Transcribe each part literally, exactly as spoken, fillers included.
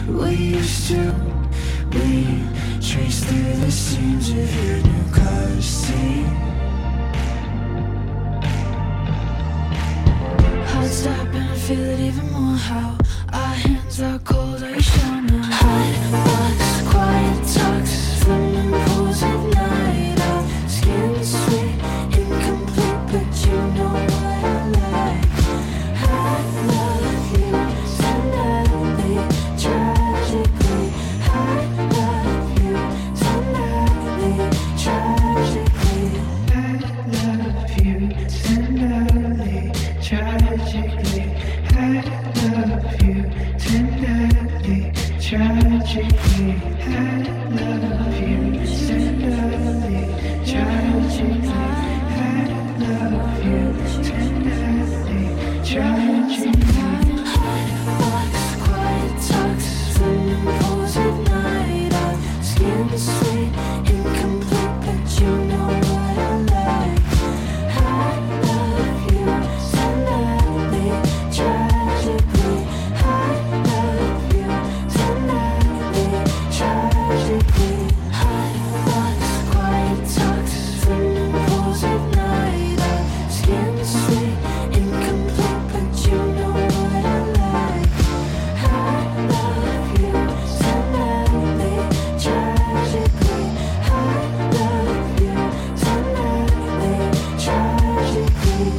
we used to. We trace through the seams of your new car seat. Hot stop and I feel it even more. How our hands are cold, are you sure now? Hot box, quiet talks, swimming pools at night. Our skin sweet, incomplete, but you know what I like. I love you tenderly, tragically. I love you tenderly, tragically. I love you tenderly, tragically. I love you tenderly, tragically. I love you tenderly, tragically. I love you tenderly, tragically. Hot box, quiet talks, swimming pools at night. Our skin sweet, incomplete, but you know what I like. I love you tenderly, tragically. I love you tenderly, tragically. Hot box, quiet talks, swimming pools at night. Our skin sweet, incomplete, but you know what I like. I love you tenderly, tragically. I love you tenderly, tragically.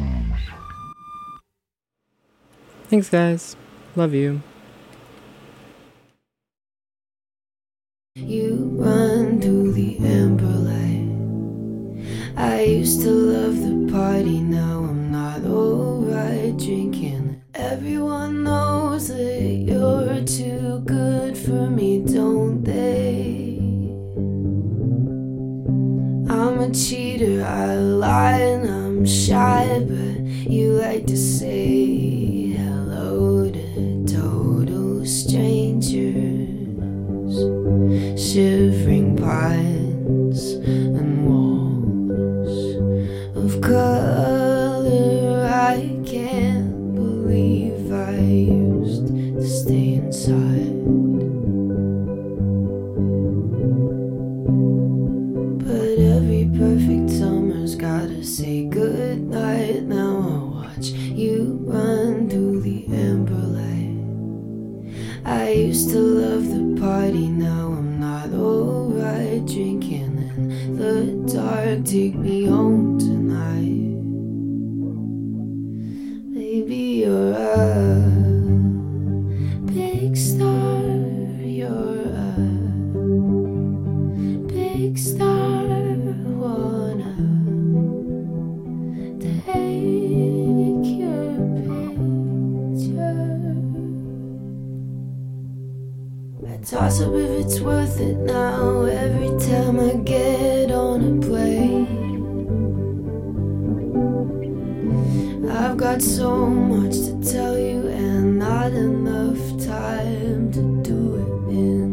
Thanks, guys. Love you. You run through the amber light. I used to love the party, now I'm not alright drinking. Everyone knows that you're too good for me, don't they? I'm a cheater, I lie and I'm shy, but you like to say hello to total strangers. Shivering pines and walls of color. I can't believe I used to stay inside. But every perfect summer's gotta say goodnight. Now I watch you run through the amber light. I used to love the party, now I'm not alright drinking in the dark. Take me home tonight. Baby, you're a big star. You're a big star. Wanna take your picture. I toss up if it's worth it now. Every time I get on a plane, I've got so much to tell you and not enough time to do it in.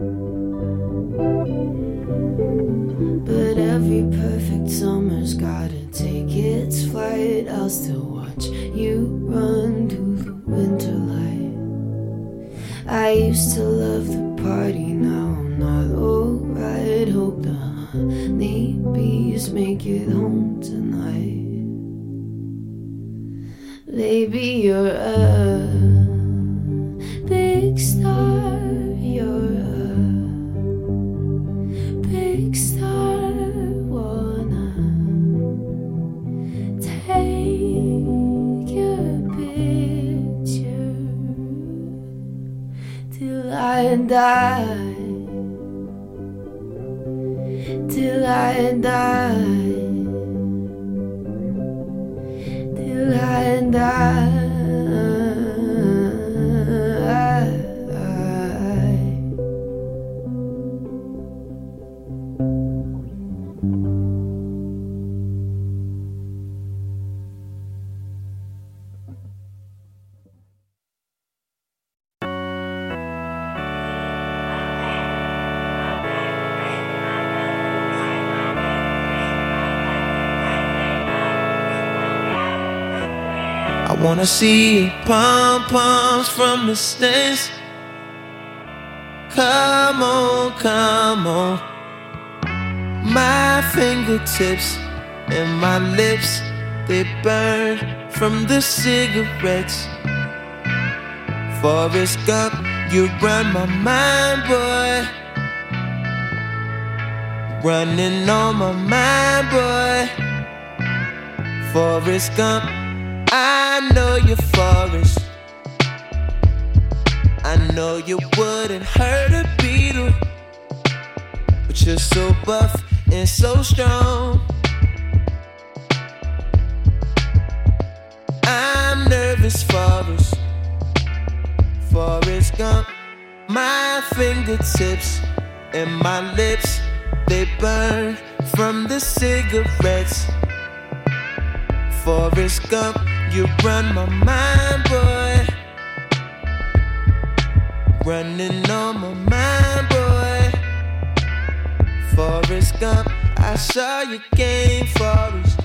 But every perfect summer's gotta take its flight. I'll still watch you run through the winter light. I used to love the party, now I'm not alright. Hope the honey bees make it home tonight. Baby, you're a big star. You're a big star. Wanna take your picture till I die, till I die, till I die. I wanna see pom-poms from the stands. Come on, come on. My fingertips and my lips, they burn from the cigarettes. Forrest Gump, you run my mind, boy. Running on my mind, boy. Forrest Gump, I know you're Forrest. I know you wouldn't hurt a beetle, but you're so buff and so strong. I'm nervous, Forrest. Forrest Gump, my fingertips and my lips, they burn from the cigarettes. Forrest Gump, you run my mind, boy. Running on my mind, boy. Forrest Gump, I saw you game, Forrest.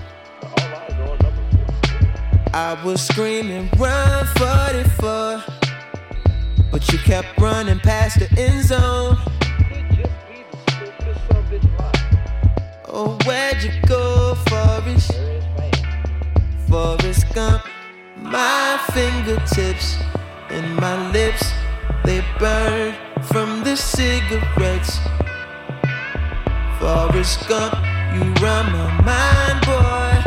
I was screaming, run forty-four, but you kept running past the end zone. Oh, where'd you go, Forrest? Forrest Gump, my fingertips and my lips, they burn from the cigarettes. Forrest Gump, you run my mind, boy.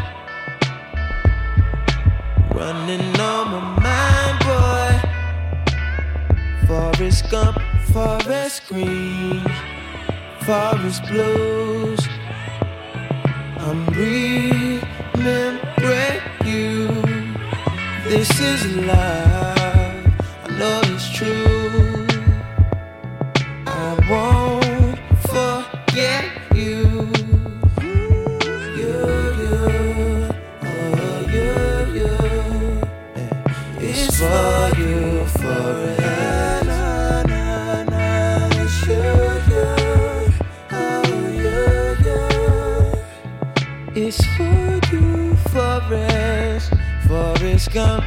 Running on my mind, boy. Forrest Gump, Forest Green, Forest Blues. I'm remembering you. This is love, I know it's true. I won't forget you. You, you, oh you, you. It's for you forever. It's you, you, oh you, you. It's for you, Forrest, Forrest Gump.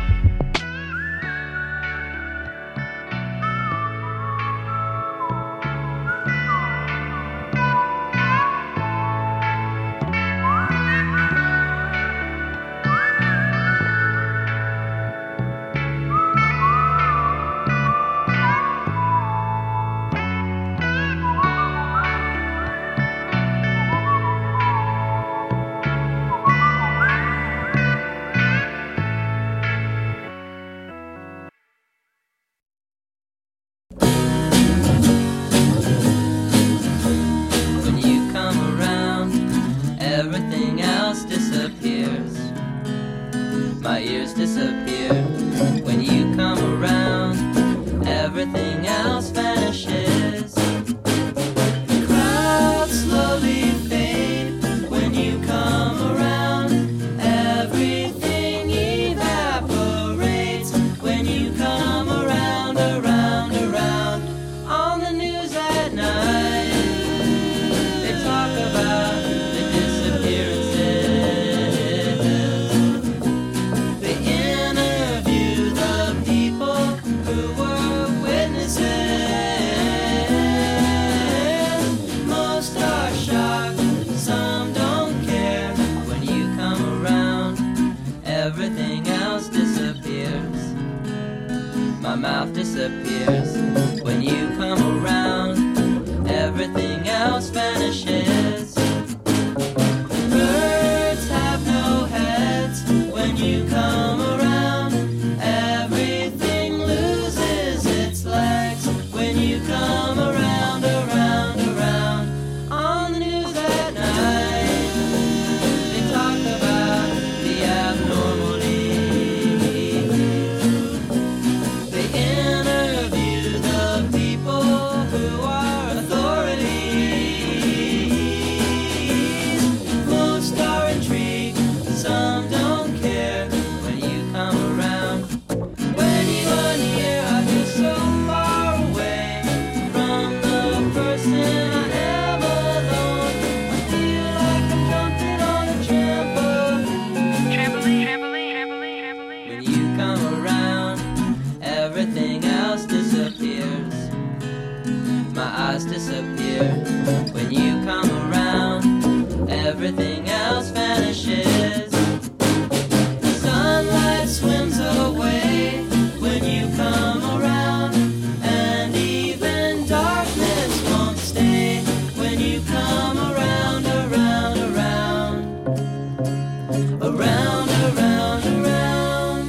Everything else disappears. My ears disappear. When you come around, everything else vanishes. Crowds slowly fade. When you come around, everything evaporates. When you come around, around, around. On the news at night, they talk about everything else disappears. My mouth disappears. When you come around, everything else vanishes. Birds have no heads. When you come around, everything loses its legs. When you come around, around, around. On the news at night, they talk about the abnormal. They interview the people disappear. When you come around, everything else vanishes. Sunlight swims away when you come around, and even darkness won't stay when you come around, around, around, around, around, around.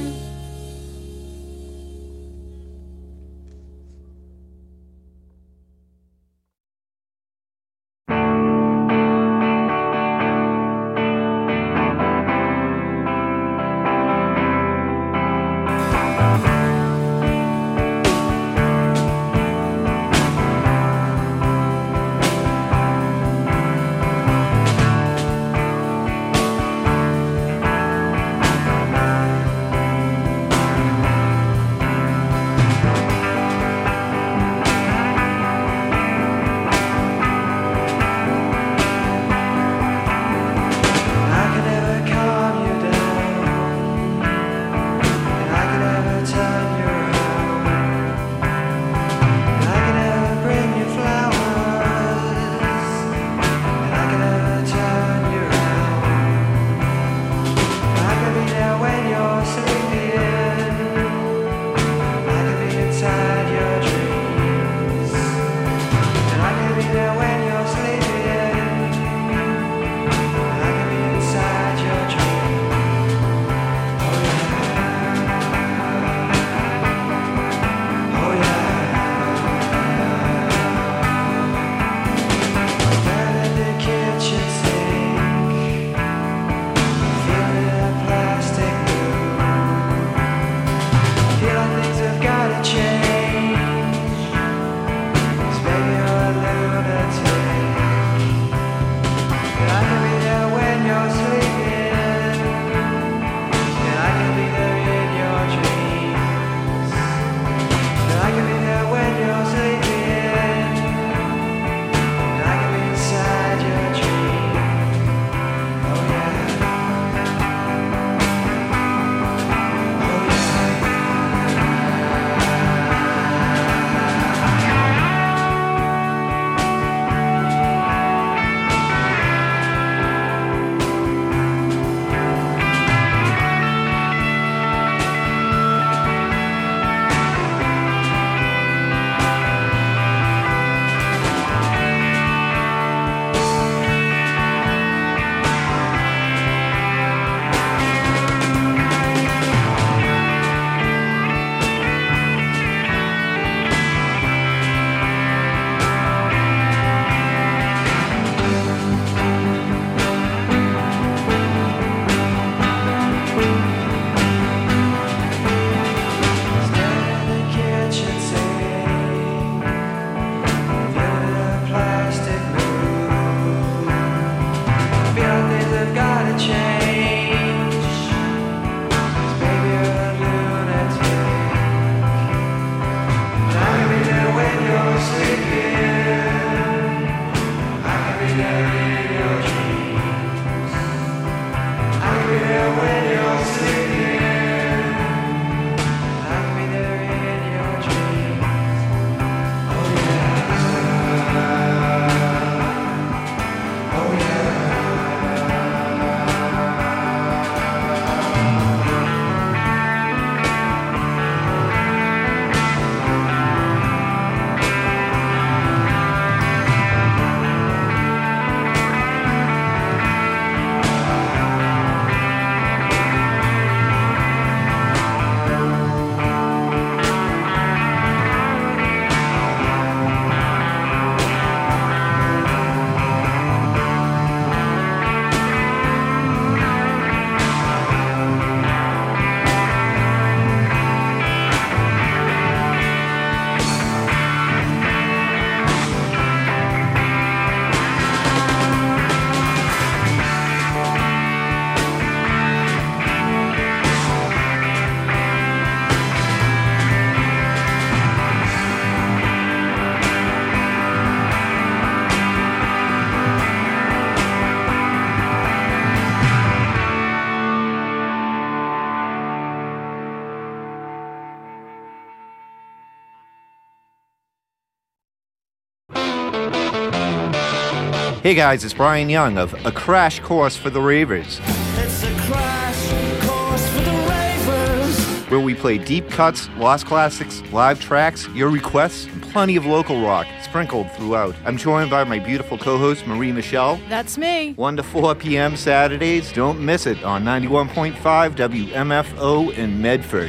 Hey guys, it's Brian Young of A Crash Course for the Ravers. It's a crash course for the ravers. Where we play deep cuts, lost classics, live tracks, your requests, and plenty of local rock sprinkled throughout. I'm joined by my beautiful co-host, Marie Michelle. That's me. one to four p.m. Saturdays. Don't miss it on ninety-one point five W M F O in Medford.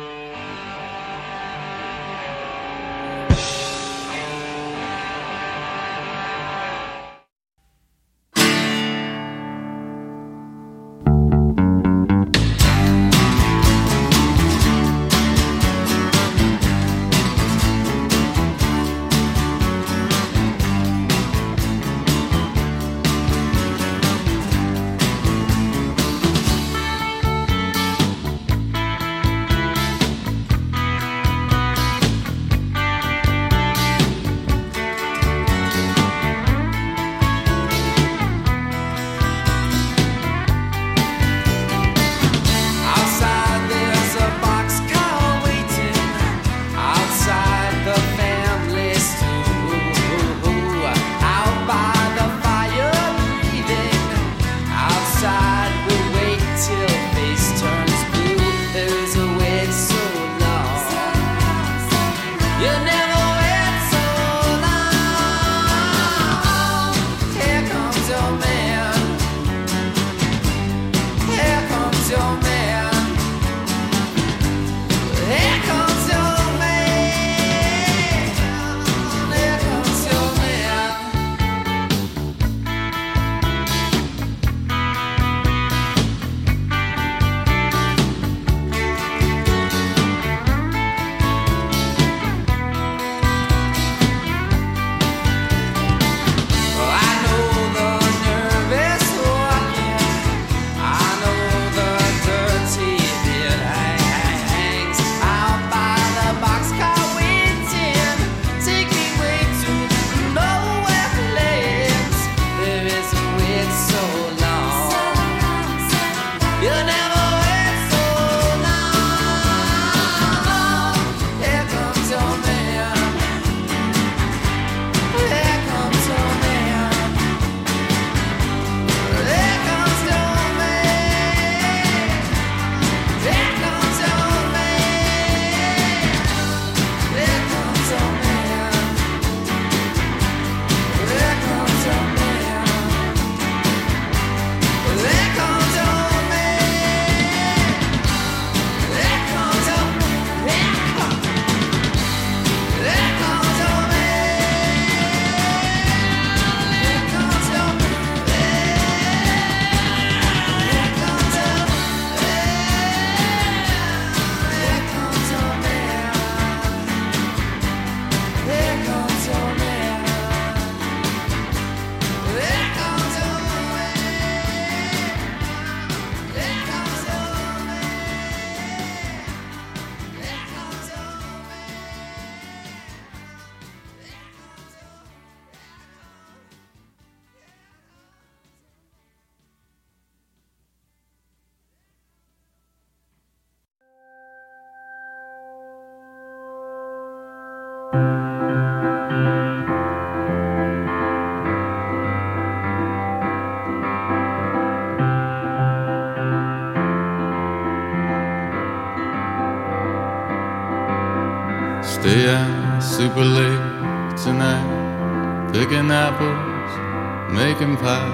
Stay out super late tonight, picking apples, making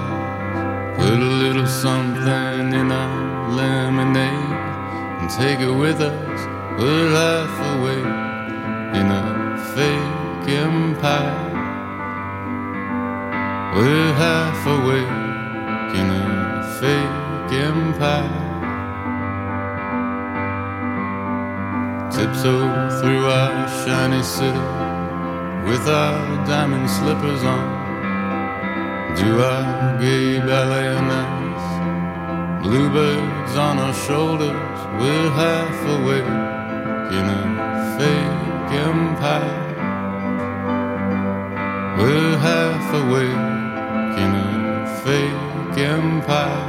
pies. Put a little something in our lemonade and take it with us. We're half awake in a fake empire. We're half awake in a fake empire. Tiptoe through our shiny city with our diamond slippers on. Do our gay ballet nights, bluebirds on our shoulders. We're half awake in a fake empire. We're half awake in a fake empire.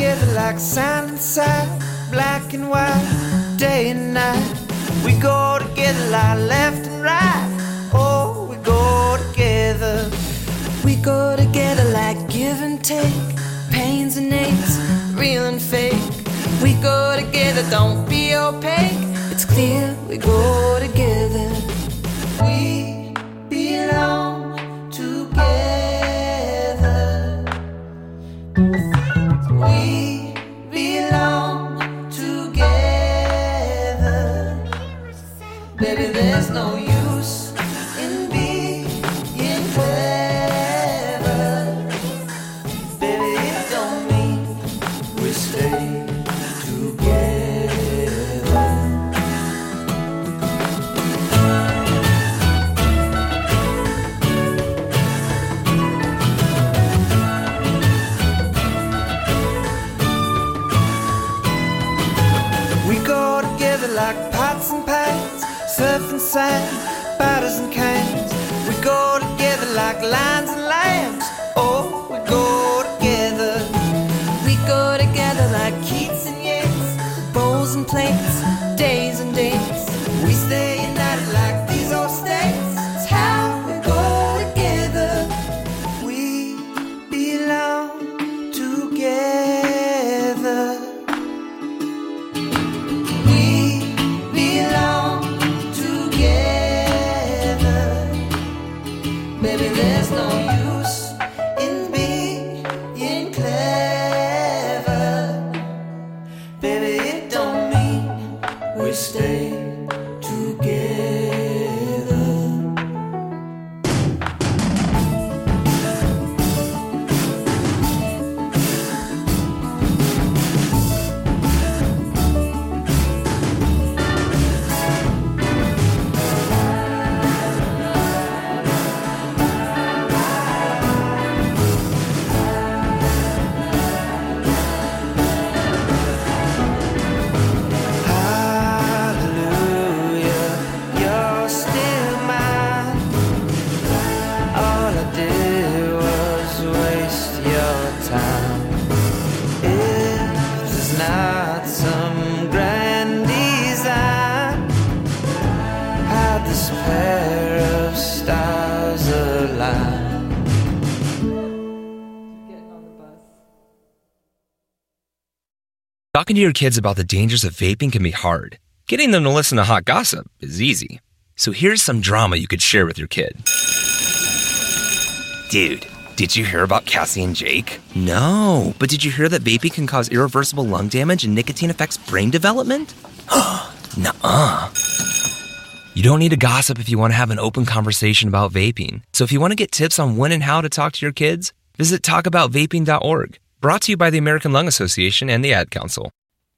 together like sand and side, black and white, day and night. We go together like left and right. Oh, we go together. We go together like give and take, pains and aches, real and fake. We go together, don't be opaque. It's clear we go together. We belong together. We belong together. Baby, there's no use in being clever. Baby, it don't mean we stay together. We go together like pots and pans, surf and sand, batters and cans. We go together like lions and lambs. Oh, we go together. We go together like Keats and Yeats, bowls and plates, days and dates. We stay united like these old states. It's how we go together. We belong together. We belong together. Baby, there's no use in being clever. Baby, it don't mean we stay together. Hallelujah, you're still mine. All I did was waste your time. If there's not some grand design, how'd this pair of stars align? Talking to your kids about the dangers of vaping can be hard. Getting them to listen to hot gossip is easy. So here's some drama you could share with your kid. Dude, did you hear about Cassie and Jake? No, but did you hear that vaping can cause irreversible lung damage and nicotine affects brain development? Nuh-uh. You don't need to gossip if you want to have an open conversation about vaping. So if you want to get tips on when and how to talk to your kids, visit talk about vaping dot org. Brought to you by the American Lung Association and the Ad Council.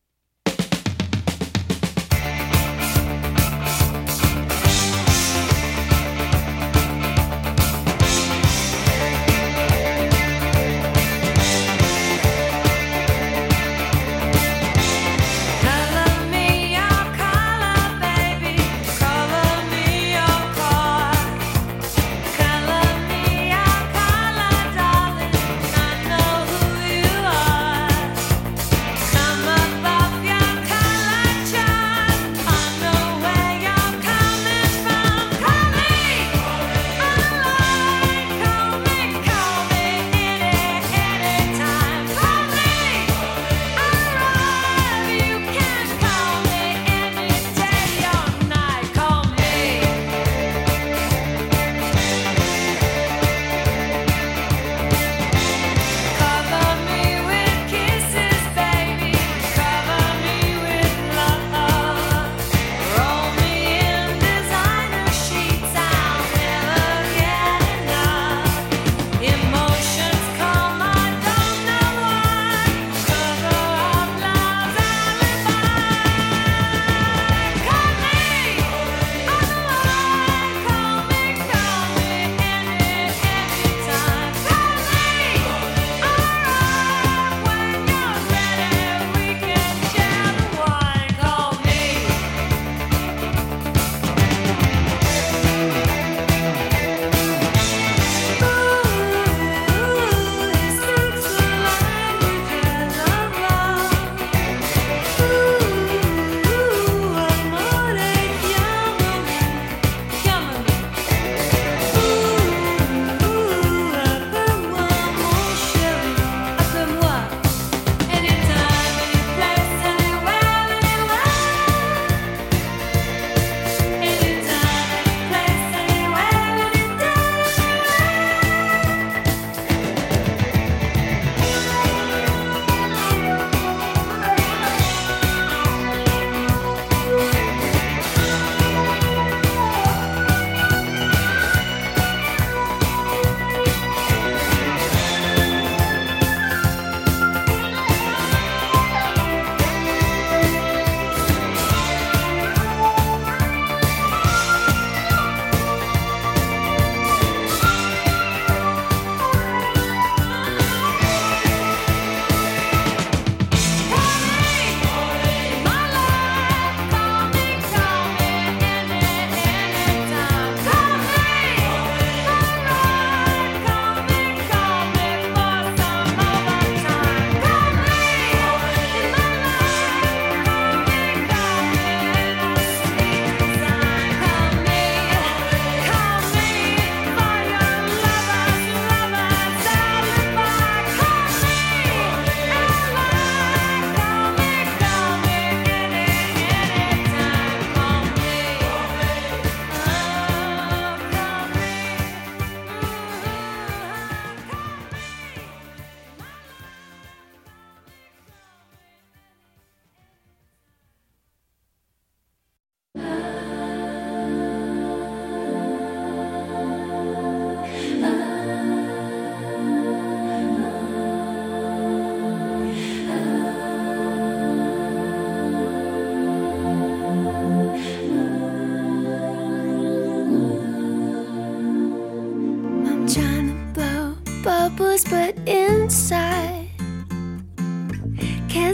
Color me your color, baby. Color me your car. Color me your color, darling. I know who you are. Come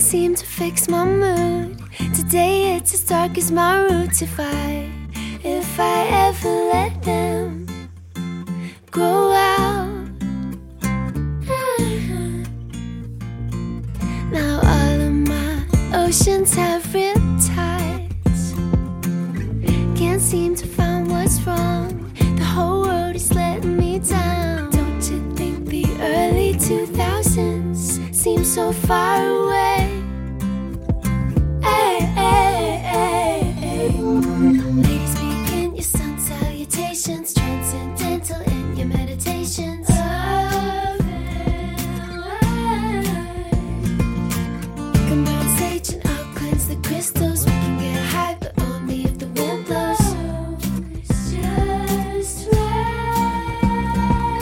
seem to fix my mood. Today it's as dark as my roots. If I, if I ever let them grow out. Now all of my oceans have riptides. Can't seem to find what's wrong. The whole world is letting me down. Don't you think the early two thousands seem so far away? Hey, hey, hey, hey. Ladies, begin your sun salutations, transcendental in your meditations. You can burn sage and I'll cleanse the crystals. We can get high, but only if the wind blows. It's just right.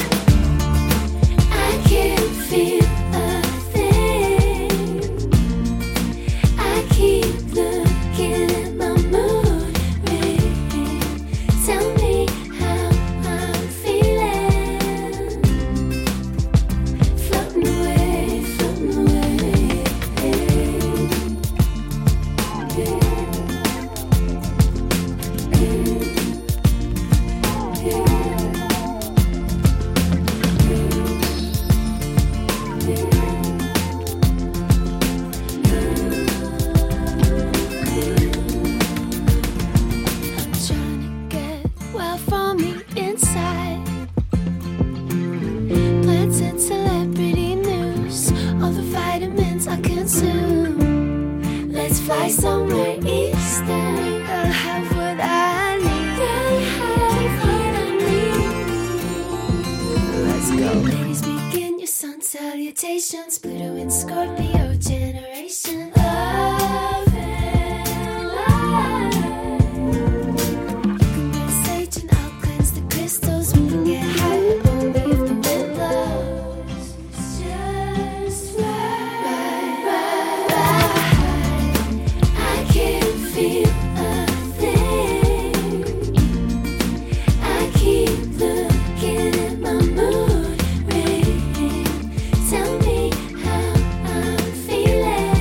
I can't feel a thing. I keep looking at my mood ring. Tell me how I'm feeling. Floating away, floating away. I'm trying to get well from the inside. Plants and celebrity news, all the vitamins I consume. Let's fly somewhere eastern. I'll have what I need. I'll have what I need. Let's go. Ladies, begin your sun salutations. Pluto and Scorpio generation. Love and light. You can burn sage and I'll cleanse the crystals. We can get high, but only if the wind blows. It's just right, right, right. I can't feel a thing. I keep looking at my mood ring. Tell me how I'm feeling.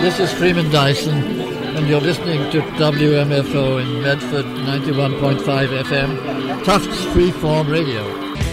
This is Freeman Dyson, and you're listening to W M F O in Medford, ninety-one point five F M, Tufts Freeform Radio.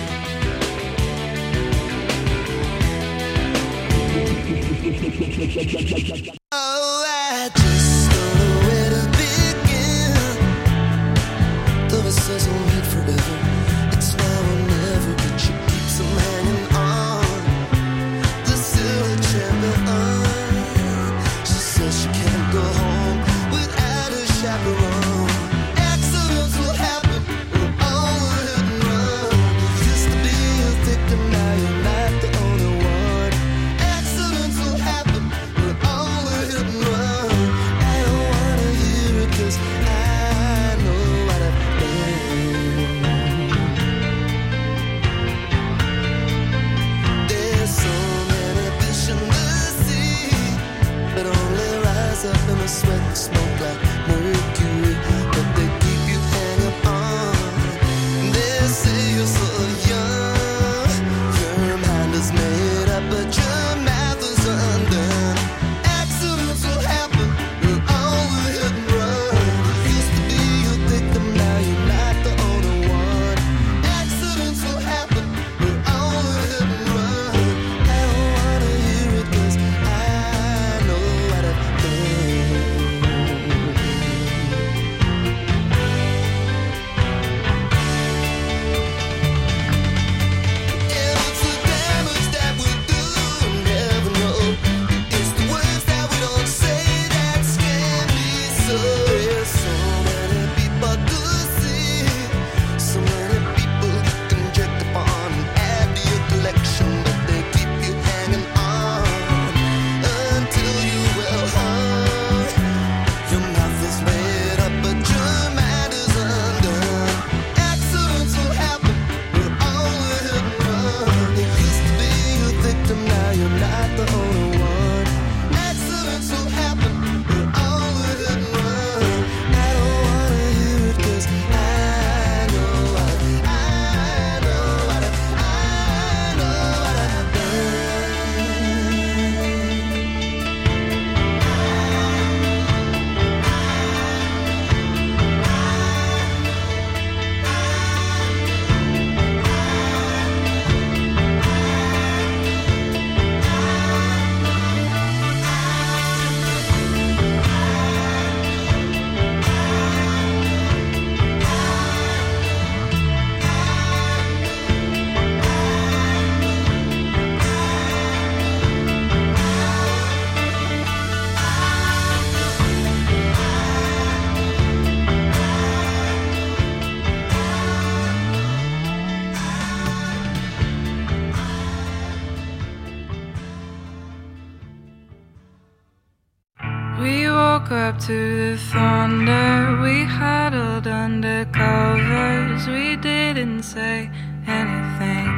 Oh, I just don't know where to begin. Though it says I'll wait forever, it's now or never, but she keeps on hanging on. The silver champion, she says she can't go home without a chaperone. Accidents will happen, we're all hit and run. You used to be a victim, now you're not the only one. Accidents will happen, we're all hit and run. I don't wanna hear it 'cause I know what I've done. There's so many fish in the sea, but only rise up in the sweat and smoke like mercury. But they keep you hanging on. They say you're so young, your mind is made up, but your math is undone. Accidents will happen, you're all hit and run. You used to be a victim, now you're not the only one. Accidents will happen, you're all hit and run. I don't wanna hear it 'cause I know what I've done. And it's the damage that we do and never know. It's the words that we don't say that scare me so. There's so many people to see, so many people you can check upon and add to your collection, but they keep you hanging on until you well hung. Your mouth is made up, but your mind is undone. Accidents will happen, we're all hit and run. You used to be a victim, now you're not the only one. Accidents will happen, we're all hit and run. I don't wanna hear it 'cause I know what, I know what, I know what I've We woke up to the thunder, we huddled under covers, we didn't say anything.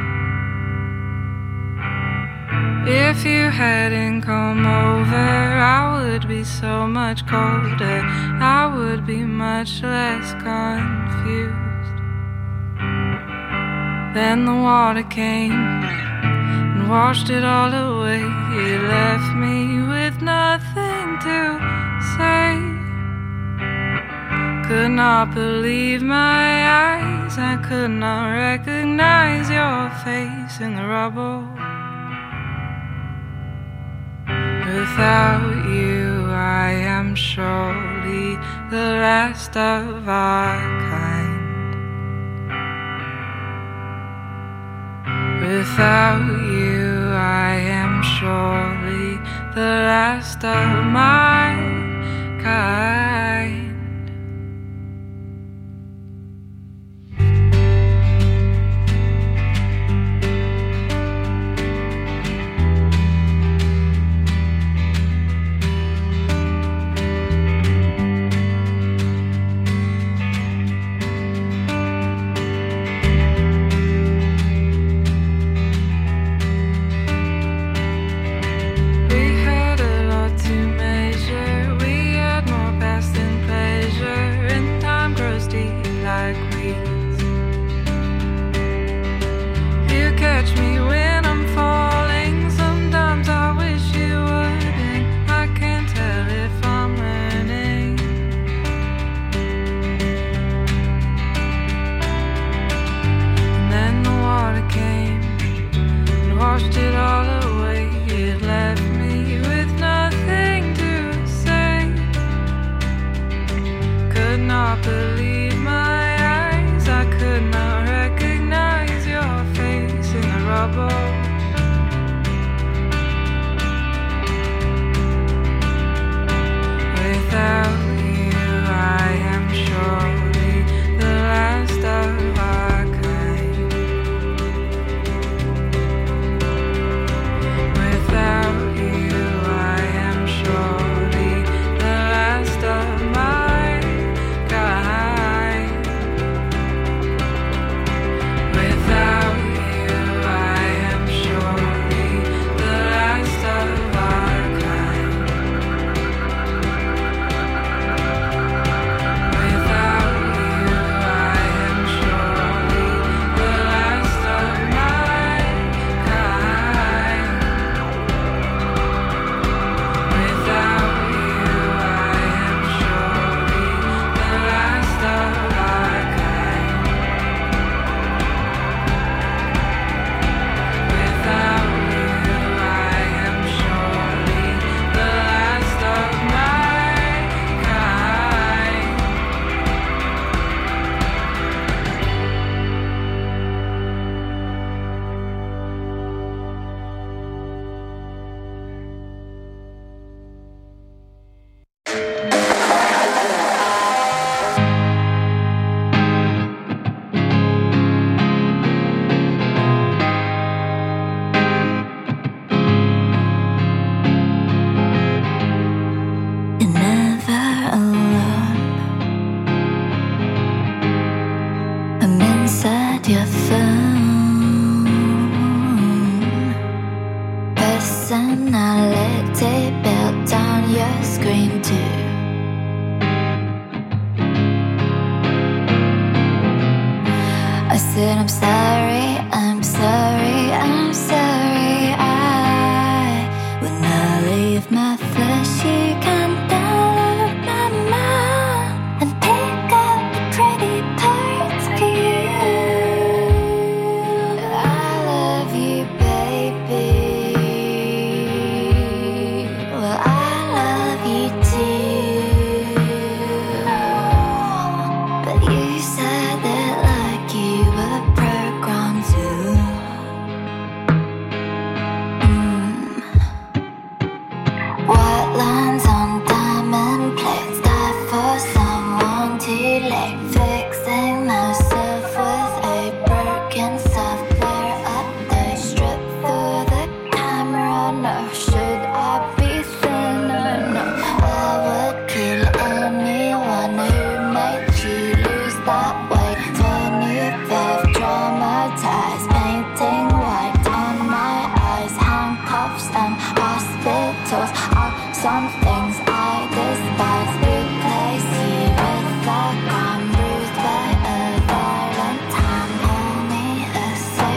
If you hadn't come over, I would be so much colder, I would be much less confused. Then the water came and washed it all away. It left me with nothing to say. Could not believe my eyes, I could not recognize your face in the rubble. Without you, I am surely the last of our kind. Without you, I am surely the last of my kind. We had a lot to measure. personality built on your screen too. I said I'm sorry, I'm sorry, I'm sorry. I will not leave my flesh. You can download my mind and pick up the pretty parts for you. I love you, baby. Well, I love you too. But you said that like you were programmed to. Mm. White lines on diamond plates, die for someone too late. Fixing myself with a broken software update. Strip through the camera, no. Should I be thinner? No. I would kill anyone who made you lose that weight. Turn you both traumatized, painting white on my eyes. Handcuffs and hospitals are some things I despise. Replace you with a gun bruised by a violent hand. Only a safe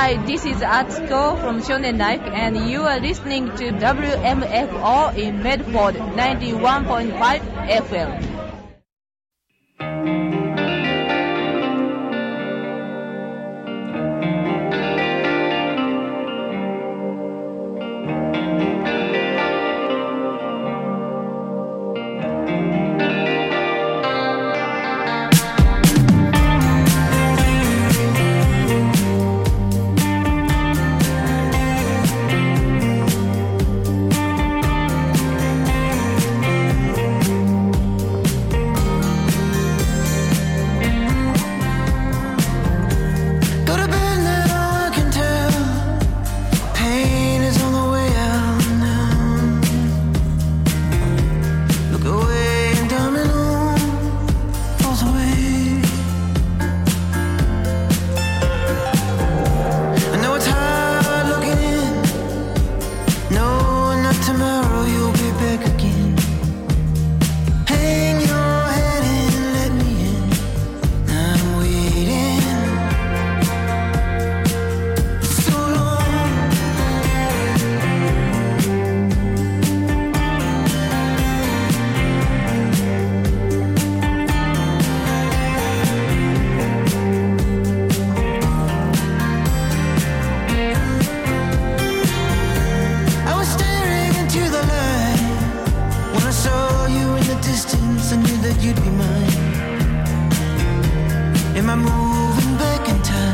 Hi, this is Atsuko from Shonen Life, and you are listening to W M F O in Medford ninety-one point five F M.